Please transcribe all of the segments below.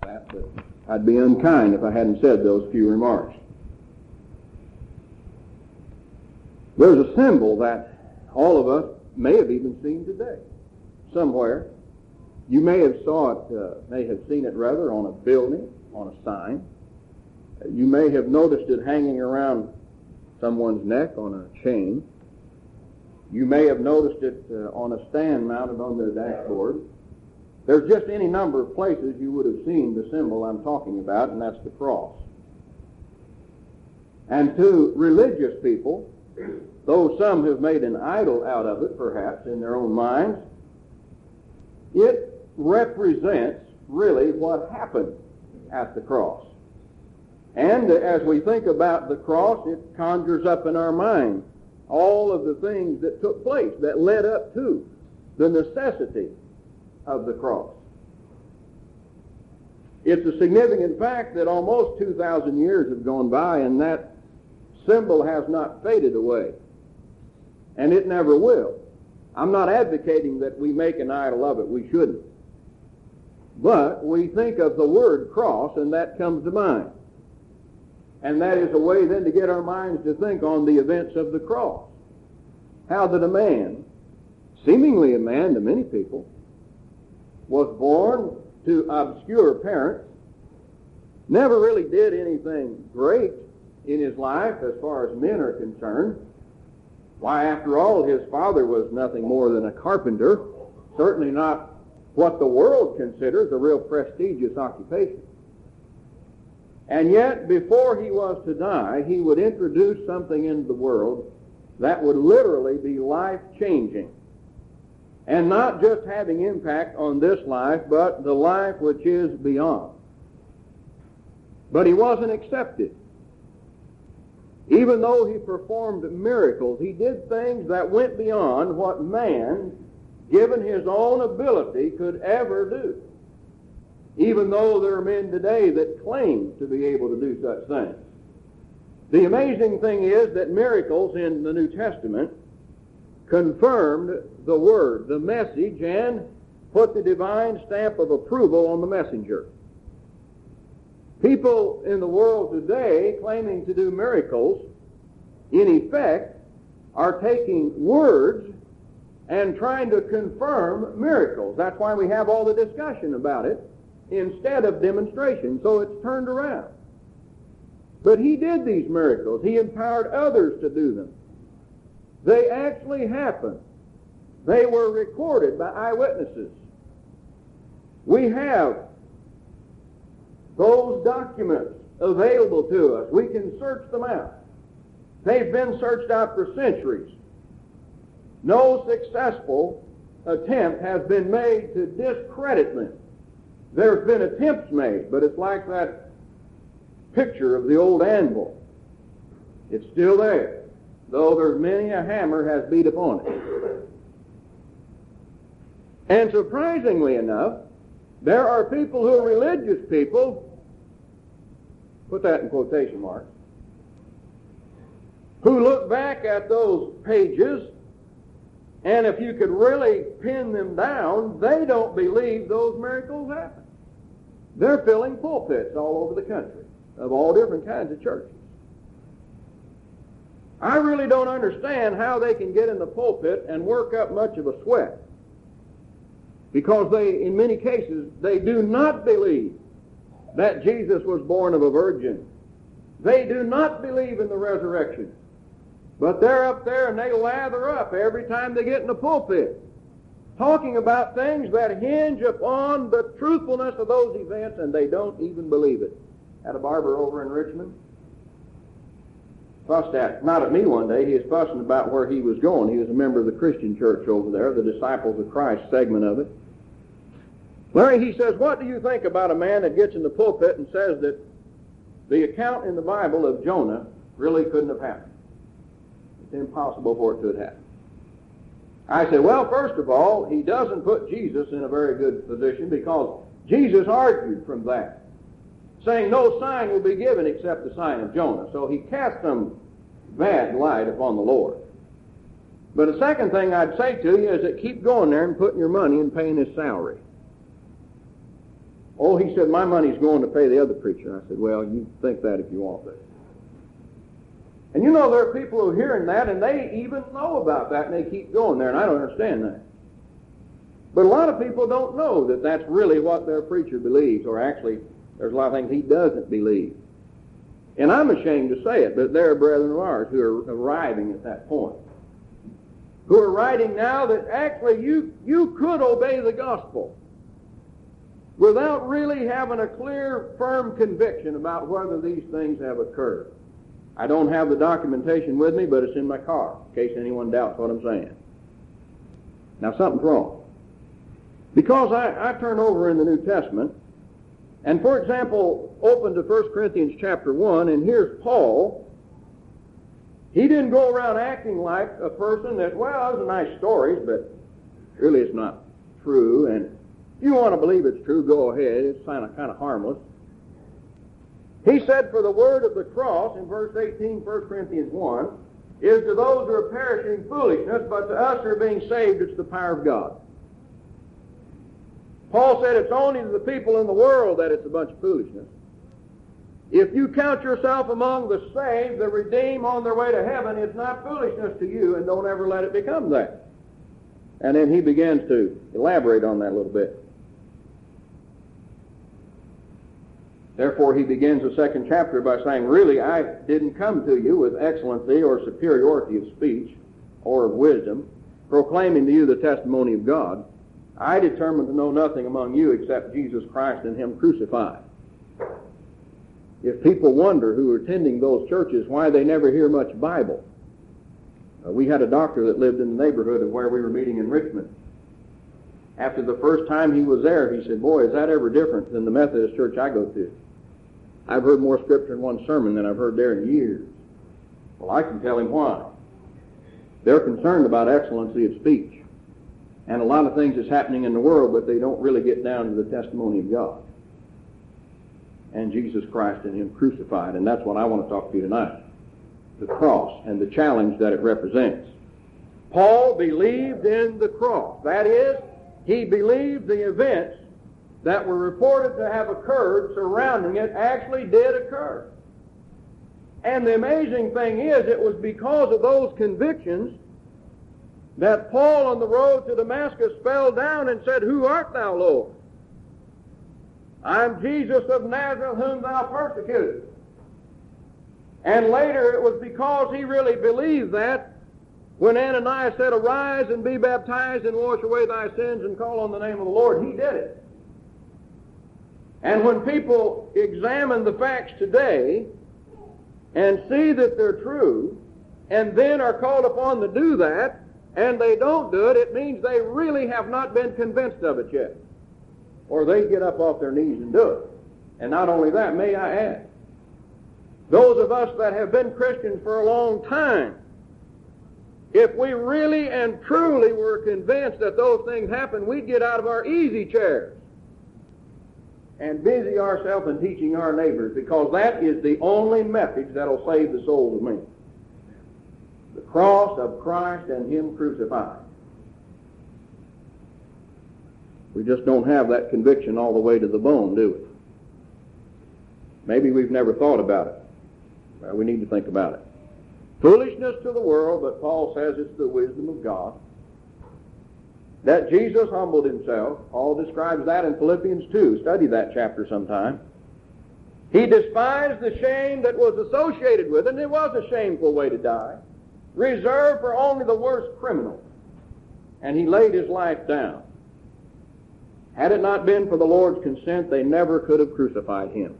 that, but I'd be unkind if I hadn't said those few remarks. There's a symbol that all of us may have even seen today, somewhere. You may have seen it rather on a building, on a sign. You may have noticed it hanging around someone's neck on a chain. You may have noticed it on a stand mounted on their dashboard. There's just any number of places you would have seen the symbol I'm talking about, and that's the cross. And to religious people, though some have made an idol out of it, perhaps, in their own minds, it represents really what happened at the cross. And as we think about the cross, it conjures up in our mind all of the things that took place that led up to the necessity of the cross. It's a significant fact that almost 2,000 years have gone by and that symbol has not faded away. And it never will. I'm not advocating that we make an idol of it. We shouldn't. But we think of the word cross and that comes to mind. And that is a way then to get our minds to think on the events of the cross. How that a man, seemingly a man to many people, was born to obscure parents, never really did anything great in his life as far as men are concerned. Why, after all, his father was nothing more than a carpenter, certainly not what the world considers a real prestigious occupation. And yet, before he was to die, he would introduce something into the world that would literally be life-changing. And not just having impact on this life, but the life which is beyond. But he wasn't accepted. Even though he performed miracles, he did things that went beyond what man, given his own ability, could ever do. Even though there are men today that claim to be able to do such things. The amazing thing is that miracles in the New Testament confirmed the word, the message, and put the divine stamp of approval on the messenger. People in the world today claiming to do miracles, in effect, are taking words and trying to confirm miracles. That's why we have all the discussion about it instead of demonstration, so it's turned around. But he did these miracles. He empowered others to do them. They actually happened. They were recorded by eyewitnesses. We have those documents available to us. We can search them out. They've been searched out for centuries. No successful attempt has been made to discredit them. There's been attempts made, but it's like that picture of the old anvil. It's still there, though there's many a hammer has beat upon it. And surprisingly enough, there are people who are religious people, put that in quotation marks, who look back at those pages, and if you could really pin them down, they don't believe those miracles happened. They're filling pulpits all over the country of all different kinds of churches. I really don't understand how they can get in the pulpit and work up much of a sweat, because they, in many cases, they do not believe that Jesus was born of a virgin. They do not believe in the resurrection. But they're up there and they lather up every time they get in the pulpit, talking about things that hinge upon the truthfulness of those events, and they don't even believe it. Had a barber over in Richmond fussed at, not at me one day, he was fussing about where he was going. He was a member of the Christian church over there, the Disciples of Christ segment of it. Larry, he says, what do you think about a man that gets in the pulpit and says that the account in the Bible of Jonah really couldn't have happened? It's impossible for it to have happened. I said, well, first of all, he doesn't put Jesus in a very good position, because Jesus argued from that, saying no sign will be given except the sign of Jonah. So he cast some bad light upon the Lord. But the second thing I'd say to you is that keep going there and putting your money and paying his salary. Oh, he said, my money's going to pay the other preacher. I said, well, you think that if you want to. And you know, there are people who are hearing that, and they even know about that, and they keep going there, and I don't understand that. But a lot of people don't know that that's really what their preacher believes, or actually, there's a lot of things he doesn't believe. And I'm ashamed to say it, but there are brethren of ours who are arriving at that point, who are writing now that actually you could obey the gospel without really having a clear, firm conviction about whether these things have occurred. I don't have the documentation with me, but it's in my car, in case anyone doubts what I'm saying. Now, something's wrong. Because I turn over in the New Testament, and for example, open to 1 Corinthians chapter 1, and here's Paul. He didn't go around acting like a person that, well, those are nice stories, but really it's not true, and if you want to believe it's true, go ahead. It's kind of harmless. He said, for the word of the cross, in verse 18, 1 Corinthians 1, is to those who are perishing foolishness, but to us who are being saved, it's the power of God. Paul said it's only to the people in the world that it's a bunch of foolishness. If you count yourself among the saved, the redeemed on their way to heaven, it's not foolishness to you, and don't ever let it become that. And then he begins to elaborate on that a little bit. Therefore, he begins the second chapter by saying, really, I didn't come to you with excellency or superiority of speech or of wisdom, proclaiming to you the testimony of God. I determined to know nothing among you except Jesus Christ and him crucified. If people wonder who are attending those churches why they never hear much Bible, we had a doctor that lived in the neighborhood of where we were meeting in Richmond. After the first time he was there, he said, boy, is that ever different than the Methodist church I go to. I've heard more scripture in one sermon than I've heard there in years. Well, I can tell him why. They're concerned about excellency of speech and a lot of things that's happening in the world, but they don't really get down to the testimony of God and Jesus Christ and him crucified. And that's what I want to talk to you tonight, the cross and the challenge that it represents. Paul believed in the cross. That is, he believed the events that were reported to have occurred surrounding it actually did occur. And the amazing thing is, it was because of those convictions that Paul on the road to Damascus fell down and said, who art thou, Lord? I'm Jesus of Nazareth, whom thou persecutest. And later it was because he really believed that when Ananias said, arise and be baptized and wash away thy sins and call on the name of the Lord, he did it. And when people examine the facts today and see that they're true, and then are called upon to do that, and they don't do it, it means they really have not been convinced of it yet. Or they get up off their knees and do it. And not only that, may I add, those of us that have been Christians for a long time, if we really and truly were convinced that those things happen, we'd get out of our easy chairs and busy ourselves in teaching our neighbors, because that is the only message that'll save the souls of men. The cross of Christ and him crucified. We just don't have that conviction all the way to the bone, do we? Maybe we've never thought about it. Well, we need to think about it. Foolishness to the world, but Paul says it's the wisdom of God. That Jesus humbled himself. Paul describes that in Philippians 2. Study that chapter sometime. He despised the shame that was associated with it, and it was a shameful way to die, reserved for only the worst criminals. And he laid his life down. Had it not been for the Lord's consent, they never could have crucified him.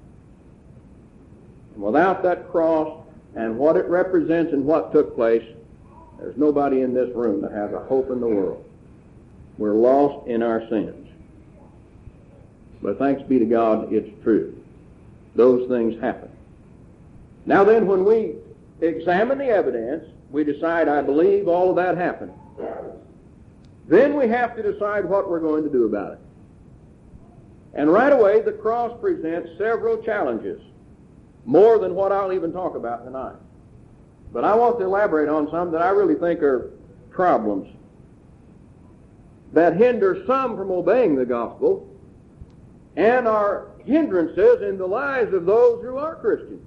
And without that cross and what it represents and what took place, there's nobody in this room that has a hope in the world. We're lost in our sins. But thanks be to God, it's true. Those things happen. Now then, when we examine the evidence, we decide, I believe all of that happened. Then we have to decide what we're going to do about it. And right away, the cross presents several challenges, more than what I'll even talk about tonight. But I want to elaborate on some that I really think are problems that hinder some from obeying the gospel, and are hindrances in the lives of those who are Christians.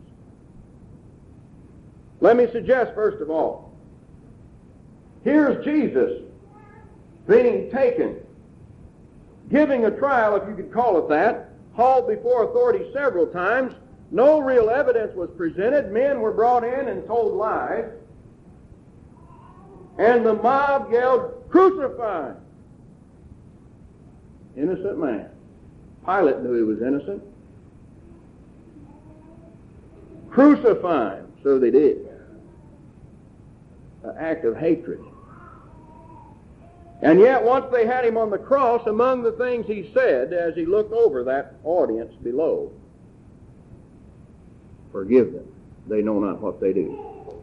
Let me suggest, first of all, here's Jesus being taken, giving a trial, if you could call it that, hauled before authorities several times. No real evidence was presented. Men were brought in and told lies. And the mob yelled, "Crucify him!" Innocent man. Pilate knew he was innocent. Crucify him. So they did. An act of hatred. And yet, once they had him on the cross, among the things he said as he looked over that audience below, "Forgive them. They know not what they do."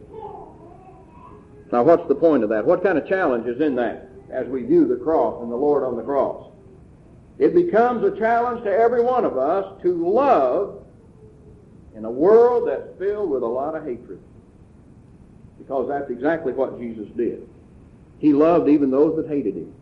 Now, what's the point of that? What kind of challenge is in that as we view the cross and the Lord on the cross? It becomes a challenge to every one of us to love in a world that's filled with a lot of hatred. Because that's exactly what Jesus did. He loved even those that hated him.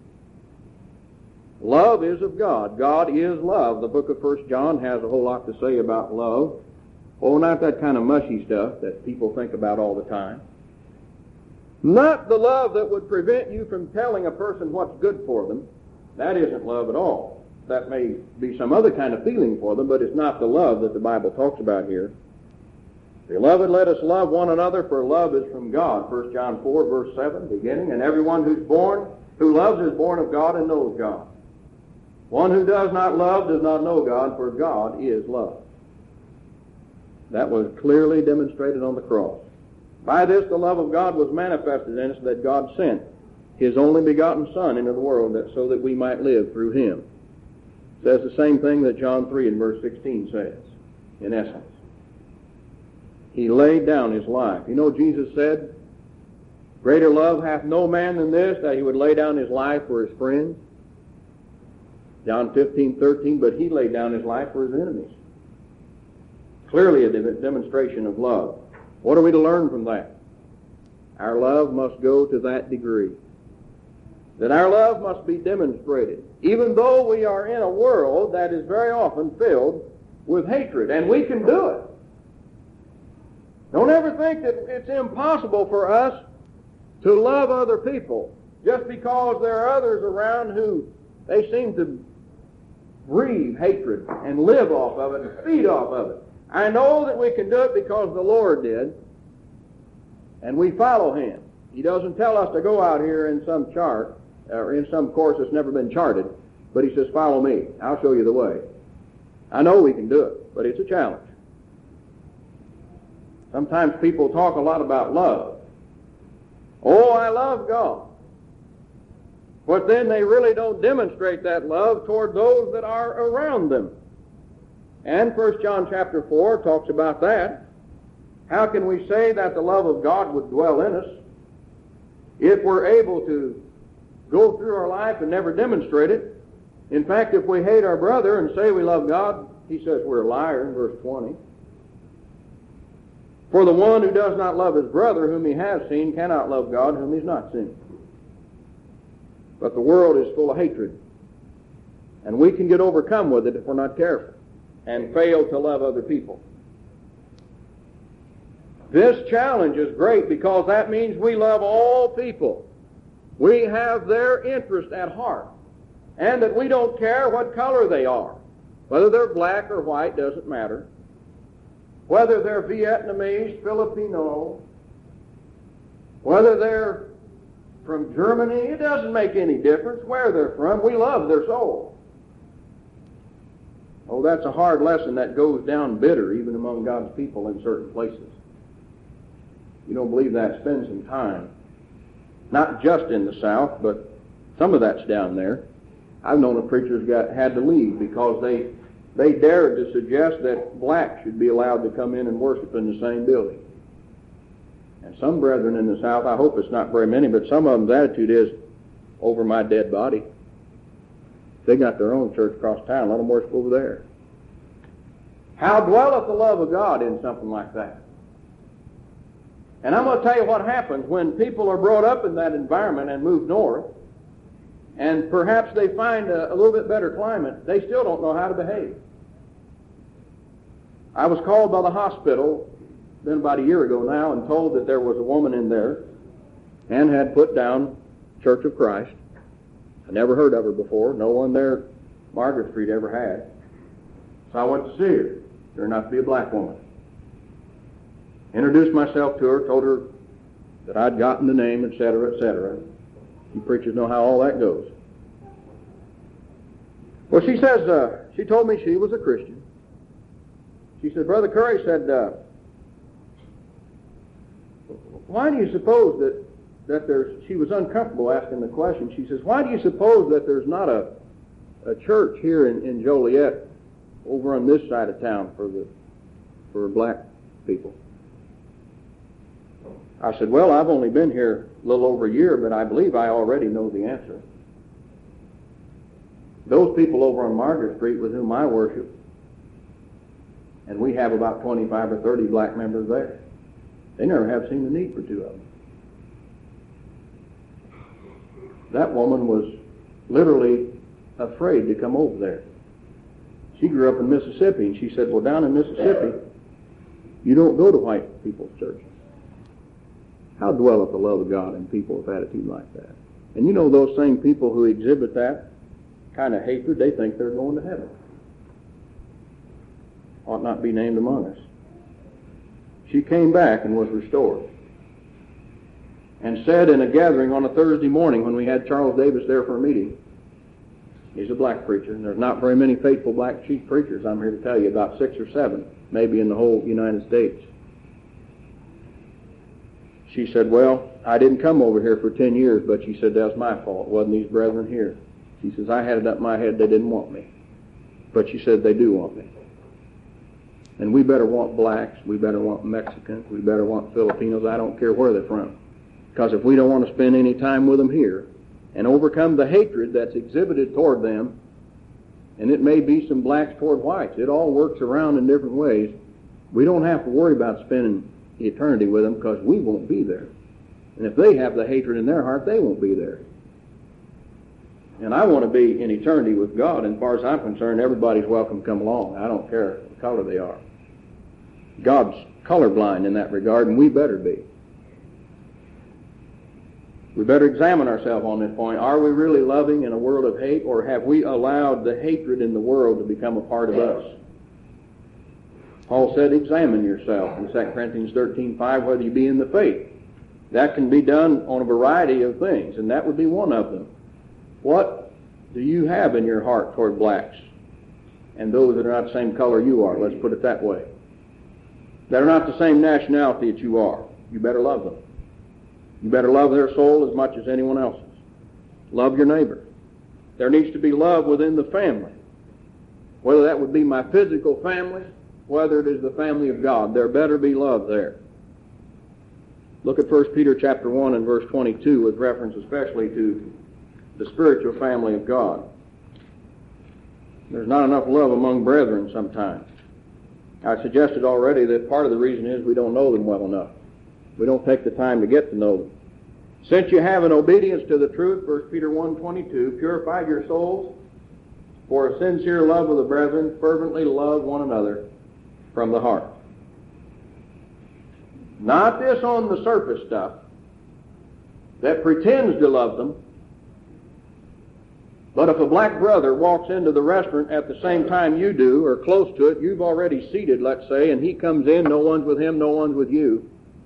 Love is of God. God is love. The book of 1 John has a whole lot to say about love. Oh, not that kind of mushy stuff that people think about all the time. Not the love that would prevent you from telling a person what's good for them. That isn't love at all. That may be some other kind of feeling for them, but it's not the love that the Bible talks about here. "Beloved, let us love one another, for love is from God." 1 John 4, verse 7, beginning. "And everyone who loves is born of God and knows God. One who does not love does not know God, for God is love." That was clearly demonstrated on the cross. "By this the love of God was manifested in us, that God sent his only begotten Son into the world, so that we might live through him." It says the same thing that John 3 and verse 16 says, in essence. He laid down his life. You know, Jesus said, "Greater love hath no man than this, that he would lay down his life for his friends." John 15:13, "But he laid down his life for his enemies." Clearly a demonstration of love. What are we to learn from that? Our love must go to that degree. That our love must be demonstrated, even though we are in a world that is very often filled with hatred, and we can do it. Don't ever think that it's impossible for us to love other people just because there are others around who they seem to breathe hatred and live off of it and feed off of it. I know that we can do it because the Lord did, and we follow him. He doesn't tell us to go out here in some chart or in some course that's never been charted, but he says, "Follow me. I'll show you the way." I know we can do it, but it's a challenge. Sometimes people talk a lot about love. Oh, I love God. But then they really don't demonstrate that love toward those that are around them. And 1 John chapter 4 talks about that. How can we say that the love of God would dwell in us if we're able to go through our life and never demonstrate it? In fact, if we hate our brother and say we love God, he says we're a liar in verse 20. "For the one who does not love his brother whom he has seen cannot love God whom he's not seen." But the world is full of hatred, and we can get overcome with it if we're not careful and fail to love other people. This challenge is great because that means we love all people. We have their interest at heart, and that we don't care what color they are. Whether they're black or white doesn't matter. Whether they're Vietnamese, Filipino, whether they're from Germany, it doesn't make any difference where they're from. We love their soul. Oh, that's a hard lesson that goes down bitter even among God's people in certain places. You don't believe that? Spend some time. Not just in the South, but some of that's down there. I've known of preachers had to leave because they dared to suggest that blacks should be allowed to come in and worship in the same building. And some brethren in the South, I hope it's not very many, but some of them's attitude is, over my dead body. They got their own church across town, let them worship over there. How dwelleth the love of God in something like that? And I'm going to tell you what happens when people are brought up in that environment and move north. and perhaps they find a little bit better climate, they still don't know how to behave. I was called by the hospital, been about a year ago now, and told that there was a woman in there and had put down Church of Christ. I never heard of her before. No one there, Margaret Street, ever had. So I went to see her. Turned out to be a black woman. Introduced myself to her, told her that I'd gotten the name, etc., etc. You preachers know how all that goes. Well, she says, she told me she was a Christian. She said, Brother Curry said, why do you suppose that there's, she was uncomfortable asking the question. She says, why do you suppose that there's not a church here in Joliet over on this side of town for black people? I said, well, I've only been here a little over a year, but I believe I already know the answer. Those people over on Margaret Street with whom I worship, and we have about 25 or 30 black members there, they never have seen the need for two of them. That woman was literally afraid to come over there. She grew up in Mississippi, and she said, well, down in Mississippi, you don't go to white people's churches. How dwelleth the love of God in people with attitude like that? And you know, those same people who exhibit that kind of hatred, they think they're going to heaven. Ought not be named among us. She came back and was restored. And said in a gathering on a Thursday morning when we had Charles Davis there for a meeting, he's a black preacher, and there's not very many faithful black chief preachers, I'm here to tell you, about 6 or 7, maybe in the whole United States. She said, well, I didn't come over here for 10 years, but she said, that's my fault. It wasn't these brethren here. She says, I had it up my head they didn't want me. But she said, they do want me. And we better want blacks, we better want Mexicans, we better want Filipinos, I don't care where they're from. Because if we don't want to spend any time with them here and overcome the hatred that's exhibited toward them, and it may be some blacks toward whites, it all works around in different ways, we don't have to worry about spending eternity with them because we won't be there. And if they have the hatred in their heart, they won't be there. And I want to be in eternity with God, and as far as I'm concerned, everybody's welcome to come along. I don't care what color they are. God's colorblind in that regard, and we better be. We better examine ourselves on this point. Are we really loving in a world of hate, or have we allowed the hatred in the world to become a part of us? Paul said, examine yourself in 2 Corinthians 13:5, whether you be in the faith. That can be done on a variety of things, and that would be one of them. What do you have in your heart toward blacks and those that are not the same color you are? Let's put it that way. That are not the same nationality that you are. You better love them. You better love their soul as much as anyone else's. Love your neighbor. There needs to be love within the family. Whether that would be my physical family, whether it is the family of God, there better be love there. Look at 1 Peter chapter 1 and verse 22 with reference especially to the spiritual family of God. There's not enough love among brethren sometimes. I suggested already that part of the reason is we don't know them well enough. We don't take the time to get to know them. Since you have an obedience to the truth, 1 Peter 1:22, purify your souls for a sincere love of the brethren, fervently love one another from the heart. Not this on the surface stuff that pretends to love them, but if a black brother walks into the restaurant at the same time you do, or close to it, you've already seated, let's say, and he comes in, no one's with him, no one's with you.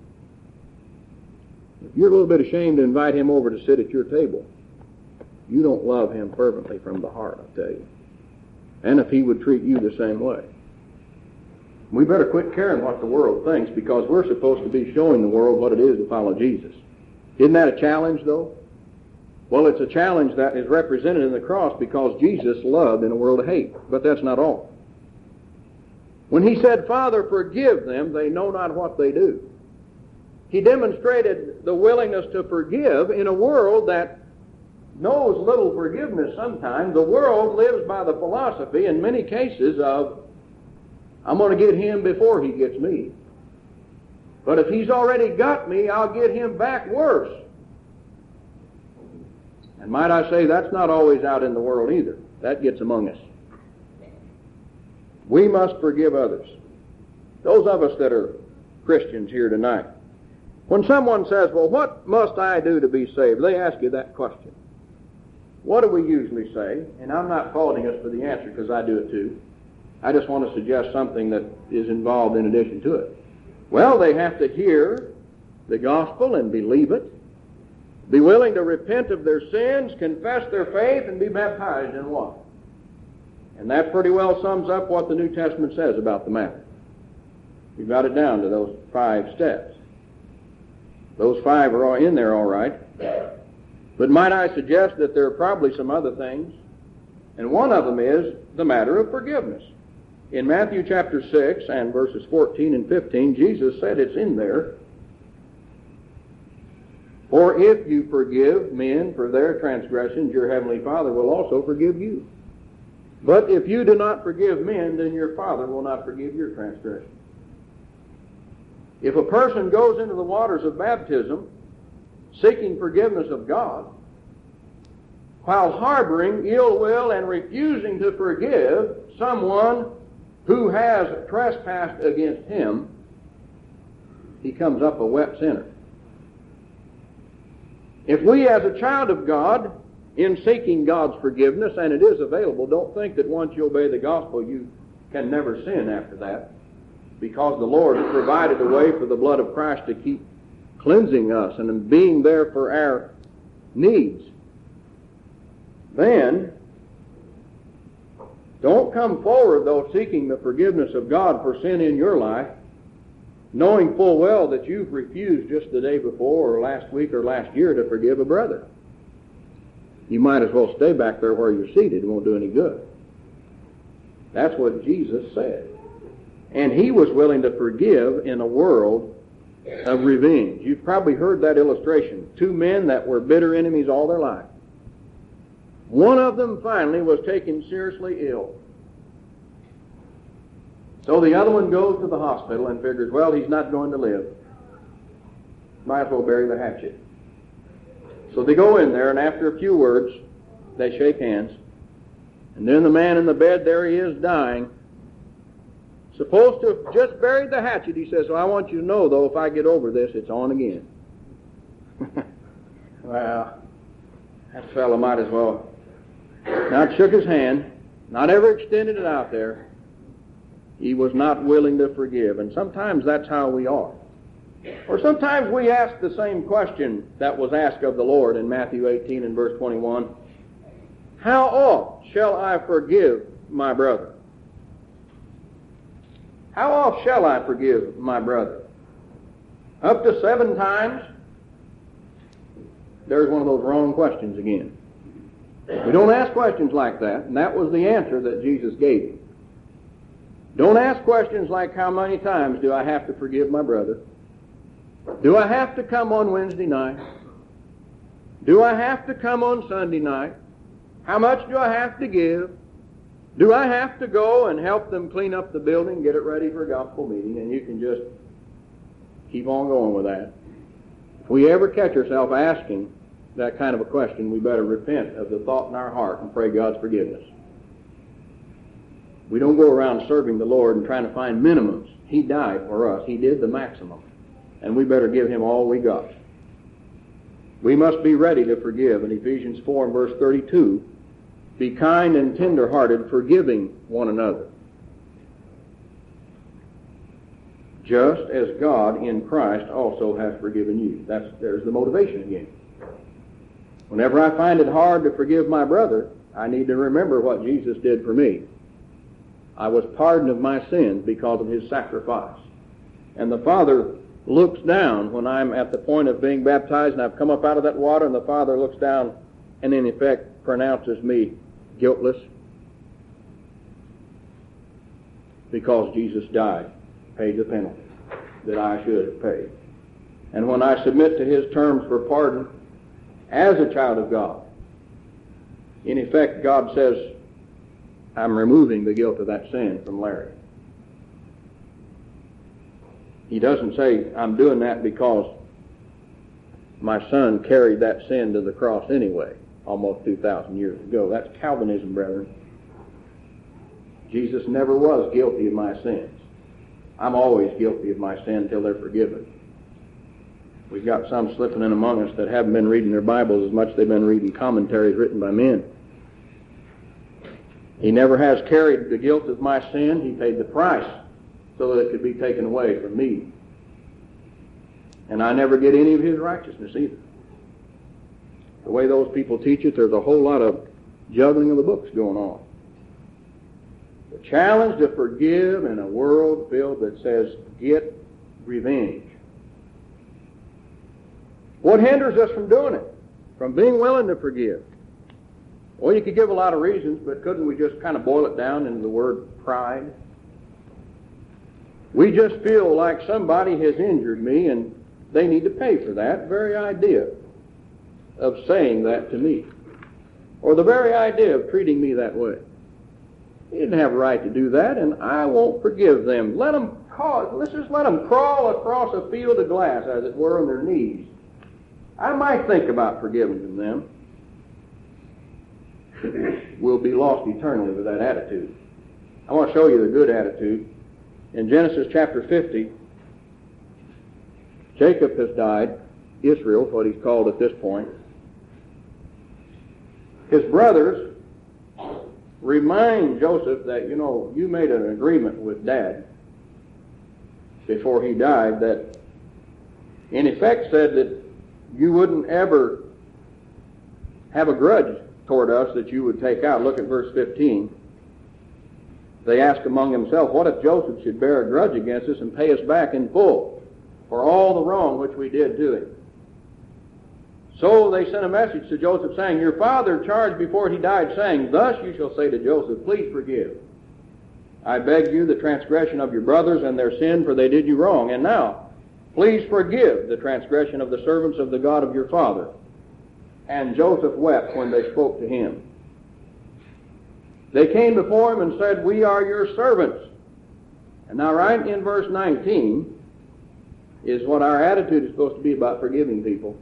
If you're a little bit ashamed to invite him over to sit at your table, you don't love him fervently from the heart, I tell you. And if he would treat you the same way. We better quit caring what the world thinks, because we're supposed to be showing the world what it is to follow Jesus. Isn't that a challenge, though? Well, it's a challenge that is represented in the cross because Jesus loved in a world of hate. But that's not all. When he said, Father, forgive them, they know not what they do. He demonstrated the willingness to forgive in a world that knows little forgiveness sometimes. The world lives by the philosophy, in many cases, of, I'm going to get him before he gets me. But if he's already got me, I'll get him back worse. And might I say, that's not always out in the world either. That gets among us. We must forgive others. Those of us that are Christians here tonight. When someone says, well, what must I do to be saved? They ask you that question. What do we usually say? And I'm not faulting us for the answer because I do it too. I just want to suggest something that is involved in addition to it. Well, they have to hear the gospel and believe it, be willing to repent of their sins, confess their faith, and be baptized in water. And that pretty well sums up what the New Testament says about the matter. We've got it down to those 5 steps. Those 5 are all in there all right. But might I suggest that there are probably some other things, and one of them is the matter of forgiveness. In Matthew chapter 6 and verses 14 and 15, Jesus said it's in there. For if you forgive men for their transgressions, your heavenly Father will also forgive you. But if you do not forgive men, then your Father will not forgive your transgressions. If a person goes into the waters of baptism seeking forgiveness of God, while harboring ill will and refusing to forgive someone who has trespassed against him, he comes up a wet sinner. If we as a child of God, in seeking God's forgiveness, and it is available, don't think that once you obey the gospel you can never sin after that, because the Lord has provided a way for the blood of Christ to keep cleansing us and being there for our needs. Then, don't come forward, though, seeking the forgiveness of God for sin in your life, knowing full well that you've refused just the day before or last week or last year to forgive a brother. You might as well stay back there where you're seated. It won't do any good. That's what Jesus said. And he was willing to forgive in a world of revenge. You've probably heard that illustration. 2 men that were bitter enemies all their life. One of them finally was taken seriously ill. So the other one goes to the hospital and figures, well, he's not going to live. Might as well bury the hatchet. So they go in there, and after a few words, they shake hands. And then the man in the bed, there he is, dying. Supposed to have just buried the hatchet, he says, well, I want you to know, though, if I get over this, it's on again. Well, that fellow might as well not shook his hand, not ever extended it out there. He was not willing to forgive. And sometimes that's how we are. Or sometimes we ask the same question that was asked of the Lord in Matthew 18 and verse 21. How oft shall I forgive my brother? How oft shall I forgive my brother? Up to 7 times? There's one of those wrong questions again. We don't ask questions like that, and that was the answer that Jesus gave him. Don't ask questions like, how many times do I have to forgive my brother? Do I have to come on Wednesday night? Do I have to come on Sunday night? How much do I have to give? Do I have to go and help them clean up the building, get it ready for a gospel meeting? And you can just keep on going with that. If we ever catch ourselves asking that kind of a question, we better repent of the thought in our heart and pray God's forgiveness. We don't go around serving the Lord and trying to find minimums. He died for us. He did the maximum. And we better give him all we got. We must be ready to forgive. In Ephesians 4 and verse 32, be kind and tender-hearted, forgiving one another, just as God in Christ also has forgiven you. There's the motivation again. Whenever I find it hard to forgive my brother, I need to remember what Jesus did for me. I was pardoned of my sins because of his sacrifice. And the Father looks down when I'm at the point of being baptized and I've come up out of that water, and the Father looks down and in effect pronounces me guiltless because Jesus died, paid the penalty that I should have paid. And when I submit to his terms for pardon as a child of God, in effect God says, I'm removing the guilt of that sin from Larry. He doesn't say, I'm doing that because my son carried that sin to the cross anyway. almost 2,000 years ago. That's Calvinism, brethren. Jesus never was guilty of my sins. I'm always guilty of my sin until they're forgiven. We've got some slipping in among us that haven't been reading their Bibles as much as they've been reading commentaries written by men. He never has carried the guilt of my sin. He paid the price so that it could be taken away from me. And I never get any of his righteousness either. The way those people teach it, there's a whole lot of juggling of the books going on. The challenge to forgive in a world filled that says, get revenge. What hinders us from doing it? From being willing to forgive? Well, you could give a lot of reasons, but couldn't we just kind of boil it down into the word pride? We just feel like somebody has injured me and they need to pay for that. Very idea of saying that to me. Or the very idea of treating me that way. He didn't have a right to do that, and I won't forgive them. Let's just let them crawl across a field of glass, as it were, on their knees. I might think about forgiving them. We'll be lost eternally with that attitude. I want to show you the good attitude. In Genesis chapter 50, Jacob has died. Israel, what he's called at this point. His brothers remind Joseph that, you made an agreement with Dad before he died that in effect said that you wouldn't ever have a grudge toward us that you would take out. Look at verse 15. They ask among themselves, what if Joseph should bear a grudge against us and pay us back in full for all the wrong which we did to him? So they sent a message to Joseph saying, your father charged before he died, saying, thus you shall say to Joseph, please forgive. I beg you the transgression of your brothers and their sin, for they did you wrong. And now, please forgive the transgression of the servants of the God of your father. And Joseph wept when they spoke to him. They came before him and said, we are your servants. And now right in verse 19 is what our attitude is supposed to be about forgiving people.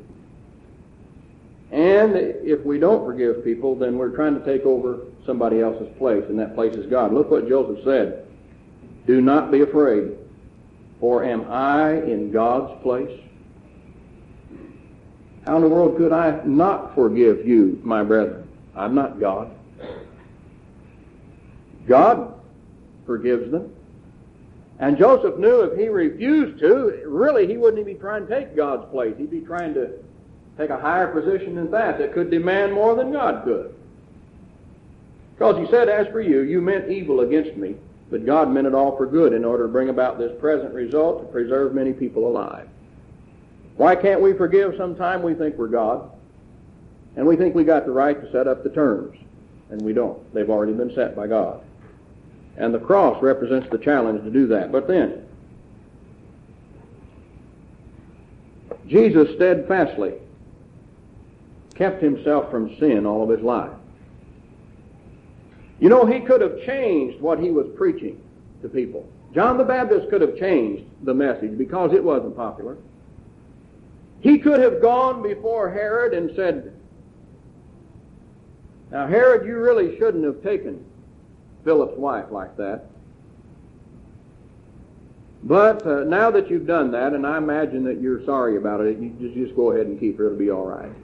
And if we don't forgive people, then we're trying to take over somebody else's place, and that place is God. Look what Joseph said. Do not be afraid, for am I in God's place? How in the world could I not forgive you, my brethren? I'm not God. God forgives them. And Joseph knew if he refused to, really he wouldn't even be trying to take God's place. He'd be trying to take a higher position than that could demand more than God could. Because he said, as for you, you meant evil against me, but God meant it all for good in order to bring about this present result to preserve many people alive. Why can't we forgive sometime? We think we're God, and we think we got the right to set up the terms, and we don't. They've already been set by God. And the cross represents the challenge to do that. But then, Jesus steadfastly kept himself from sin all of his life. He could have changed what he was preaching to people. John the Baptist could have changed the message because it wasn't popular. He could have gone before Herod and said, now Herod, you really shouldn't have taken Philip's wife like that. But now that you've done that, and I imagine that you're sorry about it, you just go ahead and keep her. It'll be all right.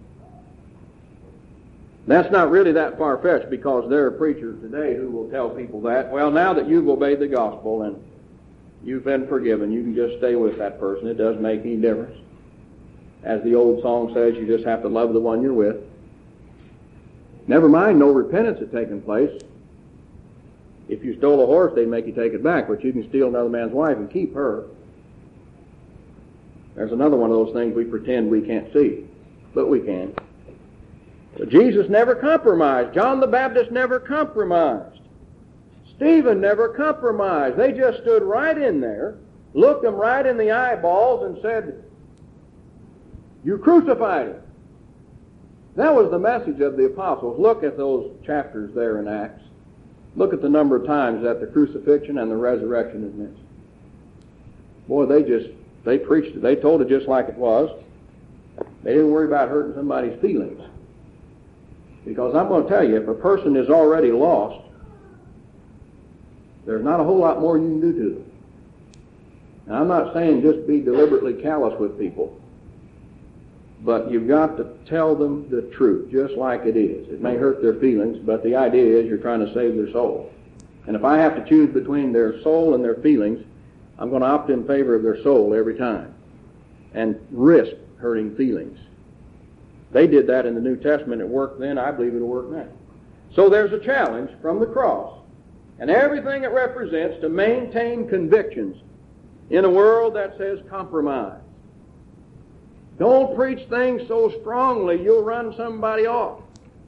That's not really that far-fetched, because there are preachers today who will tell people that, well, now that you've obeyed the gospel and you've been forgiven, you can just stay with that person. It doesn't make any difference. As the old song says, you just have to love the one you're with. Never mind, no repentance had taken place. If you stole a horse, they'd make you take it back, but you can steal another man's wife and keep her. There's another one of those things we pretend we can't see, but we can. But Jesus never compromised. John the Baptist never compromised. Stephen never compromised. They just stood right in there, looked them right in the eyeballs, and said, you crucified him. That was the message of the apostles. Look at those chapters there in Acts. Look at the number of times that the crucifixion and the resurrection is mentioned. Boy, they preached it. They told it just like it was. They didn't worry about hurting somebody's feelings. Because I'm going to tell you, if a person is already lost, there's not a whole lot more you can do to them. Now, I'm not saying just be deliberately callous with people, but you've got to tell them the truth, just like it is. It may hurt their feelings, but the idea is you're trying to save their soul. And if I have to choose between their soul and their feelings, I'm going to opt in favor of their soul every time and risk hurting feelings. They did that in the New Testament. It worked then. I believe it'll work now. So there's a challenge from the cross and everything it represents to maintain convictions in a world that says compromise. Don't preach things so strongly you'll run somebody off.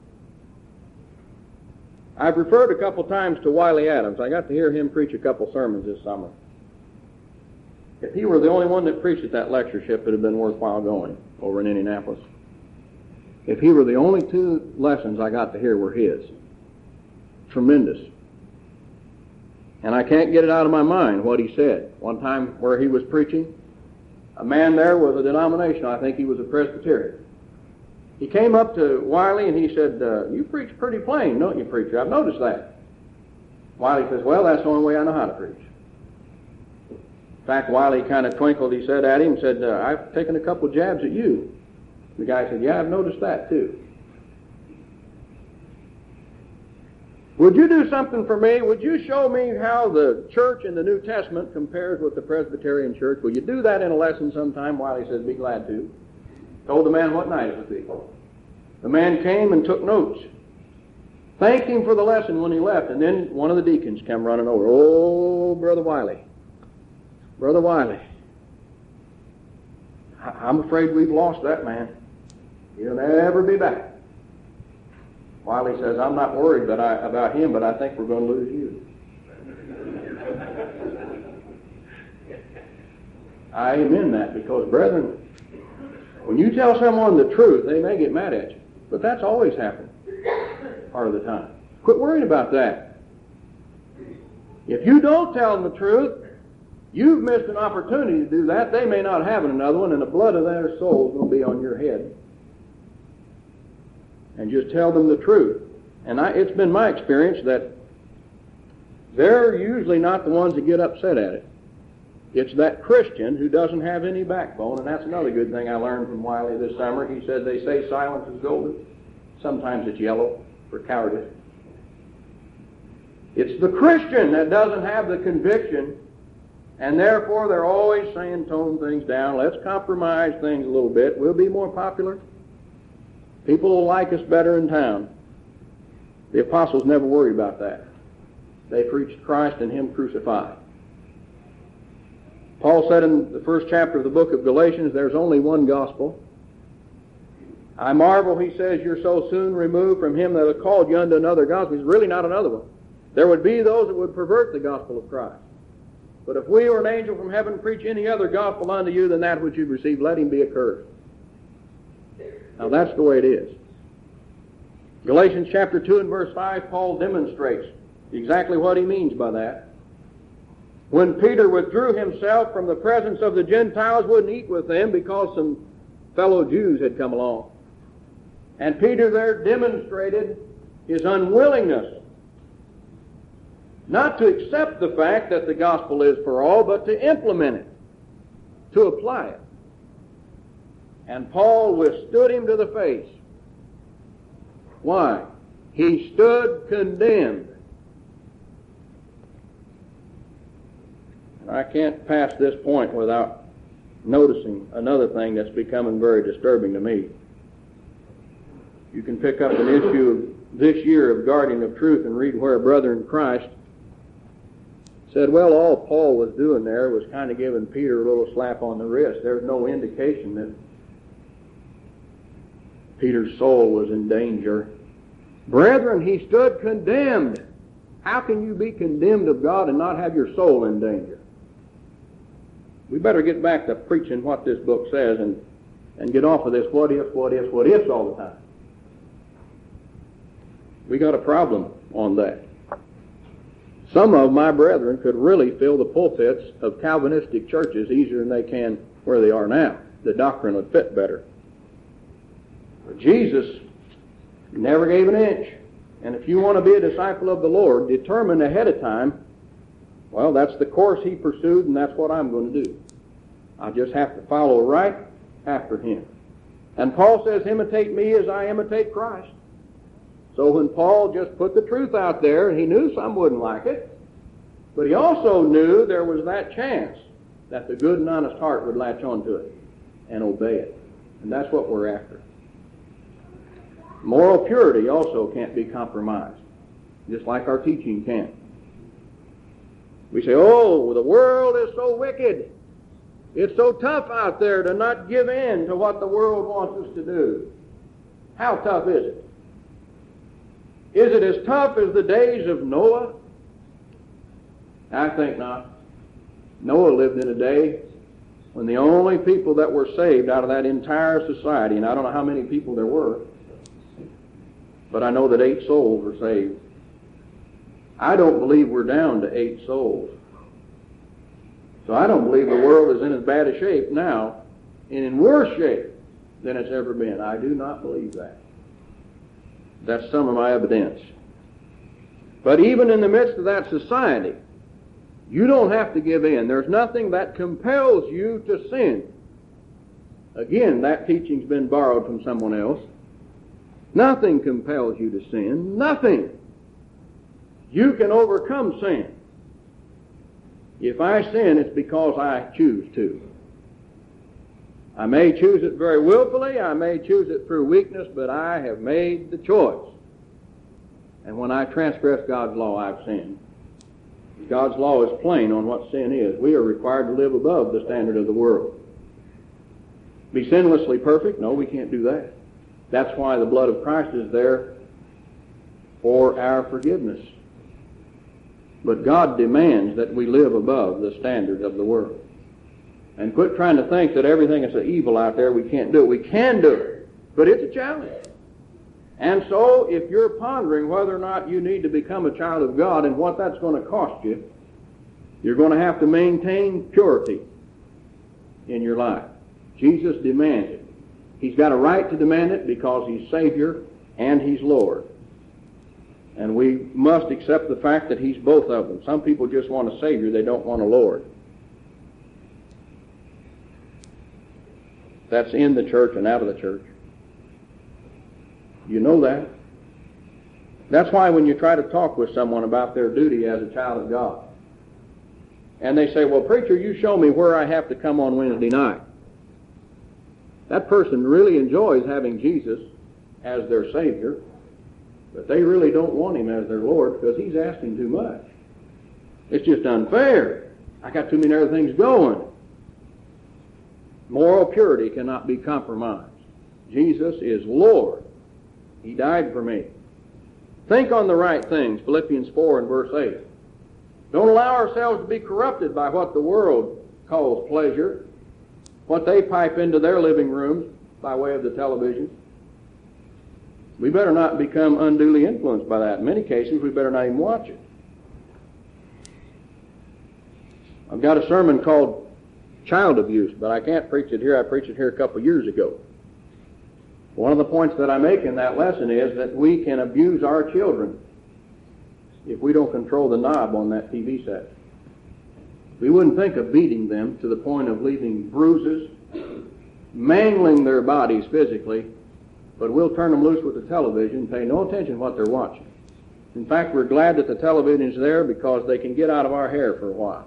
I've referred a couple times to Wiley Adams. I got to hear him preach a couple sermons this summer. If he were the only one that preached at that lectureship, it would have been worthwhile going over in Indianapolis. If he were the only two lessons I got to hear were his. Tremendous. And I can't get it out of my mind what he said. One time where he was preaching, a man there was a denomination. I think he was a Presbyterian. He came up to Wiley and he said, you preach pretty plain, don't you, preacher? I've noticed that. Wiley says, well, that's the only way I know how to preach. In fact, Wiley kind of twinkled. He said at him, said, I've taken a couple jabs at you. The guy said, yeah, I've noticed that too. Would you do something for me? Would you show me how the church in the New Testament compares with the Presbyterian church? Will you do that in a lesson sometime? Wiley said, be glad to. Told the man what night it would be. The man came and took notes. Thanked him for the lesson when he left, and then one of the deacons came running over. Oh, Brother Wiley. Brother Wiley. I'm afraid we've lost that man. He'll never be back. Wiley says, I'm not worried about him, but I think we're going to lose you. I amen that, because, brethren, when you tell someone the truth, they may get mad at you. But that's always happened part of the time. Quit worrying about that. If you don't tell them the truth, you've missed an opportunity to do that. They may not have another one, and the blood of their soul is going to be on your head. And just tell them the truth. And it's been my experience that they're usually not the ones that get upset at it. It's that Christian who doesn't have any backbone, and that's another good thing I learned from Wiley this summer. He said they say silence is golden. Sometimes it's yellow for cowardice. It's the Christian that doesn't have the conviction, and therefore they're always saying tone things down. Let's compromise things a little bit. We'll be more popular. People will like us better in town. The apostles never worried about that. They preached Christ and Him crucified. Paul said in the first chapter of the book of Galatians, there's only one gospel. I marvel, he says, you're so soon removed from Him that have called you unto another gospel. There's really not another one. There would be those that would pervert the gospel of Christ. But if we or an angel from heaven preach any other gospel unto you than that which you've received, let him be accursed. Now that's the way it is. Galatians chapter 2 and verse 5, Paul demonstrates exactly what he means by that. When Peter withdrew himself from the presence of the Gentiles, wouldn't eat with them because some fellow Jews had come along. And Peter there demonstrated his unwillingness not to accept the fact that the gospel is for all, but to implement it, to apply it. And Paul withstood him to the face. Why? He stood condemned. I can't pass this point without noticing another thing that's becoming very disturbing to me. You can pick up an issue this year of Guardian of Truth and read where a brother in Christ said, well, all Paul was doing there was kind of giving Peter a little slap on the wrist. There's no indication that Peter's soul was in danger. Brethren, he stood condemned. How can you be condemned of God and not have your soul in danger? We better get back to preaching what this book says and get off of this what ifs all the time. We got a problem on that. Some of my brethren could really fill the pulpits of Calvinistic churches easier than they can where they are now. The doctrine would fit better. But Jesus Never gave an inch. And if you want to be a disciple of the Lord, determine ahead of time, well, that's the course he pursued, and that's what I'm going to do. I just have to follow right after him. And Paul says, imitate me as I imitate Christ. So when Paul just put the truth out there, he knew some wouldn't like it, but he also knew there was that chance that the good and honest heart would latch onto it and obey it. And that's what we're after. Moral purity also can't be compromised, just like our teaching can't. We say, oh, the world is so wicked. It's so tough out there to not give in to what the world wants us to do. How tough is it? Is it as tough as the days of Noah? I think not. Noah lived in a day when the only people that were saved out of that entire society, and I don't know how many people there were, but I know that 8 souls were saved. I don't believe we're down to 8 souls. So I don't believe the world is in as bad a shape now, and in worse shape than it's ever been. I do not believe that. That's some of my evidence. But even in the midst of that society, you don't have to give in. There's nothing that compels you to sin. Again, that teaching's been borrowed from someone else. Nothing compels you to sin. Nothing. You can overcome sin. If I sin, it's because I choose to. I may choose it very willfully, I may choose it through weakness, but I have made the choice. And when I transgress God's law, I've sinned. God's law is plain on what sin is. We are required to live above the standard of the world. Be sinlessly perfect? No, we can't do that. That's why the blood of Christ is there for our forgiveness. But God demands that we live above the standard of the world. And quit trying to think that everything is evil out there, we can't do it. We can do it, but it's a challenge. And so if you're pondering whether or not you need to become a child of God and what that's going to cost you, you're going to have to maintain purity in your life. Jesus demands it. He's got a right to demand it because he's Savior and he's Lord. And we must accept the fact that he's both of them. Some people just want a Savior, they don't want a Lord. That's in the church and out of the church. You know that. That's why when you try to talk with someone about their duty as a child of God, and they say, well, preacher, you show me where I have to come on Wednesday night. That person really enjoys having Jesus as their Savior, but they really don't want him as their Lord because he's asking too much. It's just unfair. I got too many other things going. Moral purity cannot be compromised. Jesus is Lord. He died for me. Think on the right things, Philippians 4 and verse 8. Don't allow ourselves to be corrupted by what the world calls pleasure, what they pipe into their living rooms by way of the television. We better not become unduly influenced by that. In many cases, we better not even watch it. I've got a sermon called Child Abuse, but I can't preach it here. I preached it here a couple years ago. One of the points that I make in that lesson is that we can abuse our children if we don't control the knob on that TV set. We wouldn't think of beating them to the point of leaving bruises, mangling their bodies physically, but we'll turn them loose with the television and pay no attention to what they're watching. In fact, we're glad that the television is there because they can get out of our hair for a while.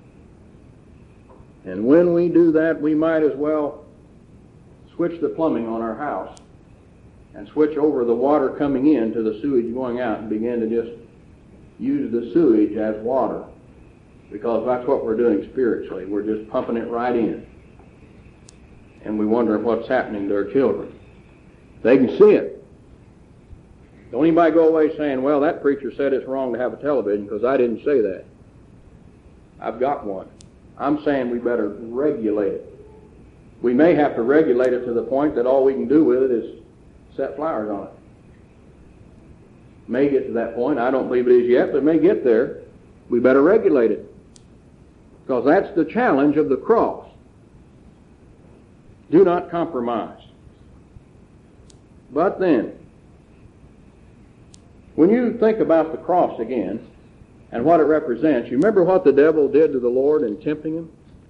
And when we do that, we might as well switch the plumbing on our house and switch over the water coming in to the sewage going out and begin to just use the sewage as water, because that's what we're doing spiritually. We're just pumping it right in. And we wonder what's happening to our children. They can see it. Don't anybody go away saying, well, that preacher said it's wrong to have a television, because I didn't say that. I've got one. I'm saying we better regulate it. We may have to regulate it to the point that all we can do with it is set flowers on it. May get to that point. I don't believe it is yet, but it may get there. We better regulate it, because that's the challenge of the cross. Do not compromise. But then, When you think about the cross again and what it represents, you remember what the devil did to the Lord in tempting him?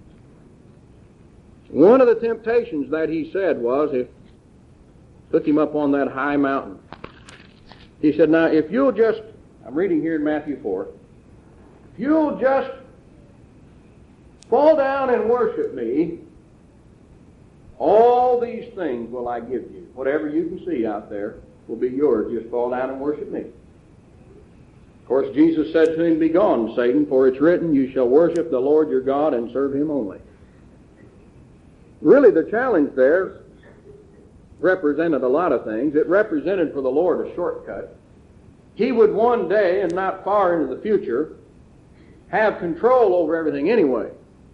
One of the temptations that he said was, if took him up on that high mountain. He said, now if you'll just, I'm reading here in Matthew 4, if you'll just fall down and worship me, all these things will I give you. Whatever you can see out there will be yours. Just fall down and worship me. Of course, Jesus said to him, begone, Satan, for it's written, you shall worship the Lord your God and serve him only. Really, the challenge there represented a lot of things. It represented for the Lord a shortcut. He would one day, and not far into the future, have control over everything anyway.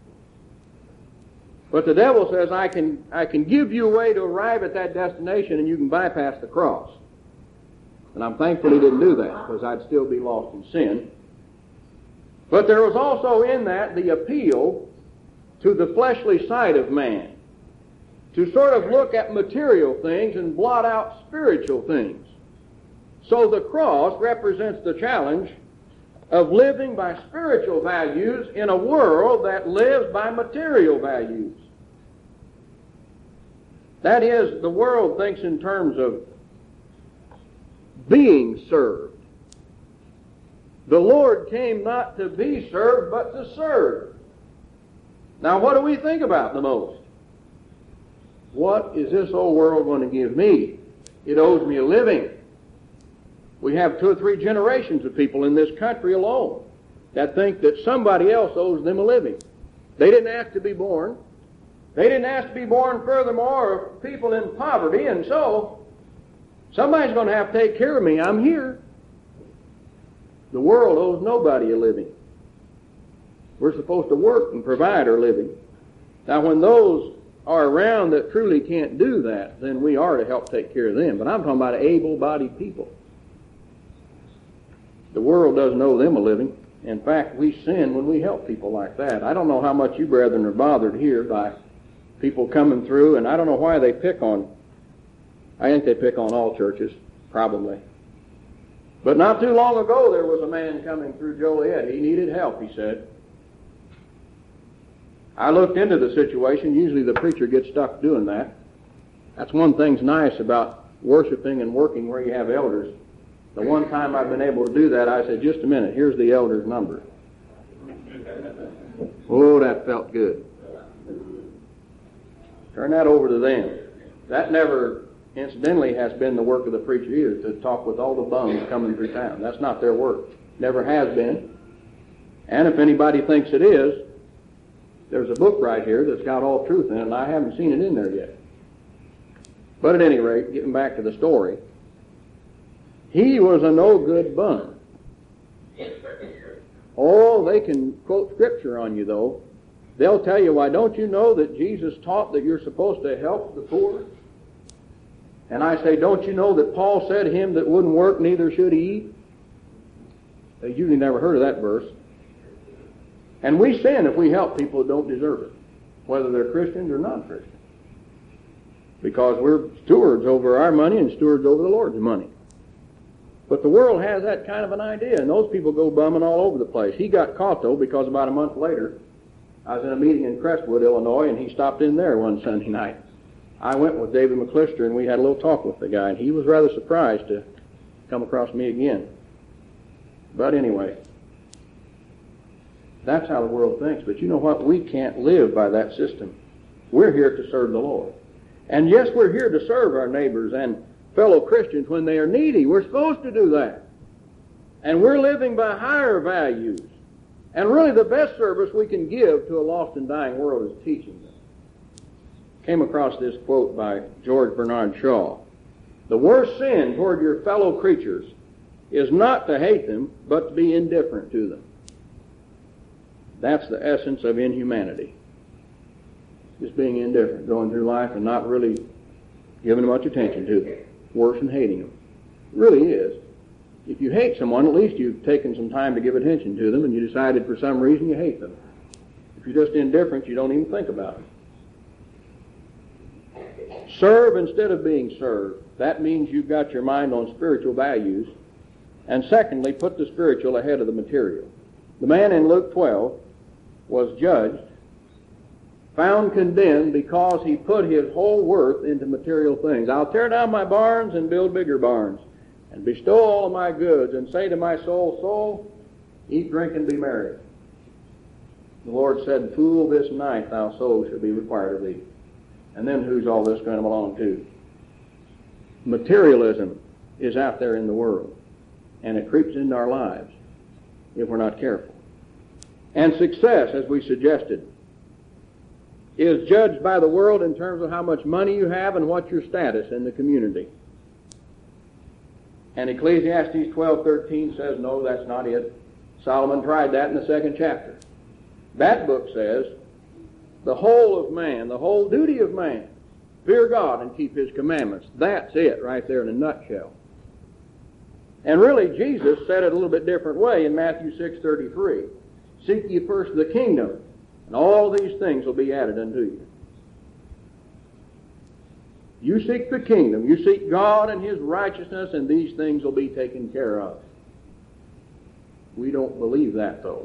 But the devil says, I can give you a way to arrive at that destination and you can bypass the cross. And I'm thankful he didn't do that, because I'd still be lost in sin. But there was also in that the appeal to the fleshly side of man, to sort of look at material things and blot out spiritual things. So the cross represents the challenge of living by spiritual values in a world that lives by material values. That is, the world thinks in terms of being served. The Lord came not to be served, but to serve. Now, what do we think about the most? What is this old world going to give me? It owes me a living. We have 2 or 3 generations of people in this country alone that think that somebody else owes them a living. They didn't ask to be born. They didn't ask to be born, furthermore, of people in poverty, and so somebody's going to have to take care of me. I'm here. The world owes nobody a living. We're supposed to work and provide our living. Now, when those are around that truly can't do that, then we are to help take care of them. But I'm talking about able-bodied people. The world doesn't owe them a living. In fact, we sin when we help people like that. I don't know how much you brethren are bothered here by people coming through, and I don't know why they pick on, I think they pick on all churches, probably. But not too long ago there was a man coming through Joliet. He needed help, he said. I looked into the situation. Usually the preacher gets stuck doing that. That's one thing's nice about worshiping and working where you have elders. The one time I've been able to do that, I said, just a minute, here's the elder's number. Oh, that felt good. Turn that over to them. That never, incidentally, has been the work of the preacher either, to talk with all the bums coming through town. That's not their work. Never has been. And if anybody thinks it is, there's a book right here that's got all truth in it, and I haven't seen it in there yet. But at any rate, getting back to the story, he was a no-good bum. Oh, they can quote Scripture on you, though. They'll tell you, why, don't you know that Jesus taught that you're supposed to help the poor? And I say, don't you know that Paul said, him that wouldn't work, neither should he eat? They usually never heard of that verse. And we sin if we help people who don't deserve it, whether they're Christians or non-Christians, because we're stewards over our money and stewards over the Lord's money. But the world has that kind of an idea, and those people go bumming all over the place. He got caught, though, because about a month later, I was in a meeting in Crestwood, Illinois, and he stopped in there one Sunday night. I went with David McClister, and we had a little talk with the guy, and he was rather surprised to come across me again. But anyway, that's how the world thinks. But you know what? We can't live by that system. We're here to serve the Lord. And yes, we're here to serve our neighbors and fellow Christians when they are needy. We're supposed to do that. And we're living by higher values. And really the best service we can give to a lost and dying world is teaching them. Came across this quote by George Bernard Shaw. The worst sin toward your fellow creatures is not to hate them, but to be indifferent to them. That's the essence of inhumanity. Just being indifferent, going through life and not really giving much attention to them. Worse than hating them. It really is. If you hate someone, at least you've taken some time to give attention to them and you decided for some reason you hate them. If you're just indifferent, you don't even think about them. Serve instead of being served. That means you've got your mind on spiritual values And secondly, put the spiritual ahead of the material. The man in Luke 12 was judged, found condemned because he put his whole worth into material things. I'll tear down my barns and build bigger barns, and bestow all of my goods, and say to my soul, soul, eat, drink, and be merry. The Lord said, fool, this night thou soul shall be required of thee. And then who's all this going to belong to? Materialism is out there in the world, and it creeps into our lives if we're not careful. And success, as we suggested, is judged by the world in terms of how much money you have and what's your status in the community. And Ecclesiastes 12:13 says, no, that's not it. Solomon tried that in the 2nd chapter. That book says, the whole of man, the whole duty of man, fear God and keep his commandments. That's it right there in a nutshell. And really, Jesus said it a little bit different way in Matthew 6:33. Seek ye first the kingdom, and all these things will be added unto you. You seek the kingdom, you seek God and his righteousness, and these things will be taken care of. We don't believe that, though.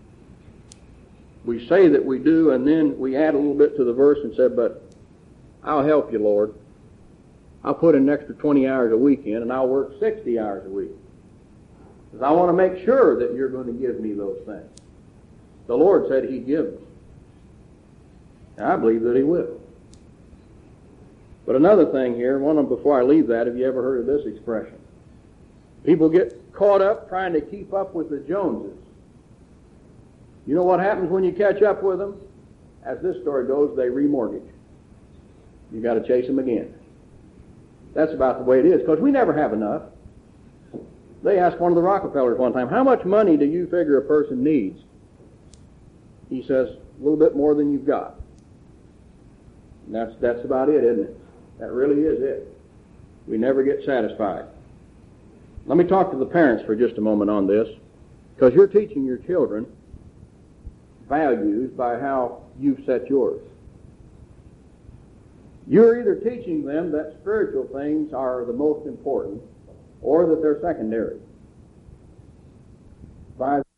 We say that we do, and then we add a little bit to the verse and say, but I'll help you, Lord. I'll put an extra 20 hours a week in, and I'll work 60 hours a week. Because I want to make sure that you're going to give me those things. The Lord said he'd give them. And I believe that he will. But another thing here, before I leave that, have you ever heard of this expression? People get caught up trying to keep up with the Joneses. You know what happens when you catch up with them? As this story goes, they remortgage. You got to chase them again. That's about the way it is, because we never have enough. They asked one of the Rockefellers one time, how much money do you figure a person needs? He says, a little bit more than you've got. And that's about it, isn't it? That really is it. We never get satisfied. Let me talk to the parents for just a moment on this, because you're teaching your children values by how you've set yours. You're either teaching them that spiritual things are the most important or that they're secondary. By